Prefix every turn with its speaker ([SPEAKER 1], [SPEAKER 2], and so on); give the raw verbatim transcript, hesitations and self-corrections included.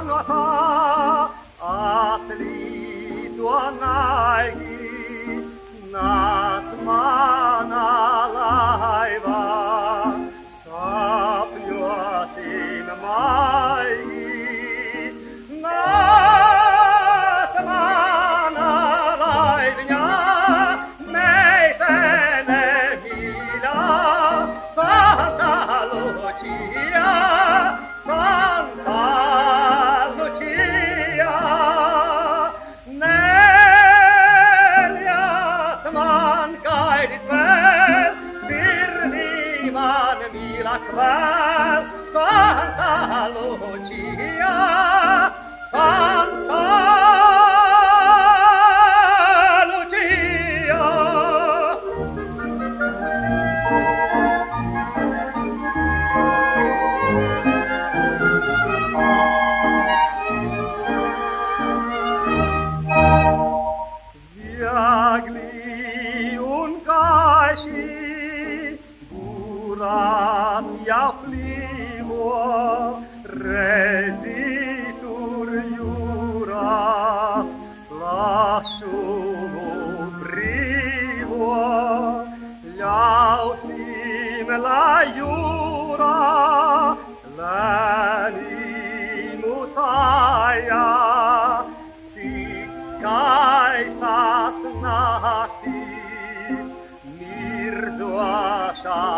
[SPEAKER 1] nota atli tuonai nas mana laiva sapiosin mai nas mana laivia meitene mila Santa Lucia Santa Lucia Nelias man kaidit väl Virvi man mila kväll Santa Lucia Santa Lucia Viagli un cași duras ia flivo rezitur iura lasciumo privo liausim la iura l'animus aia Kaisat nahti, mirdoa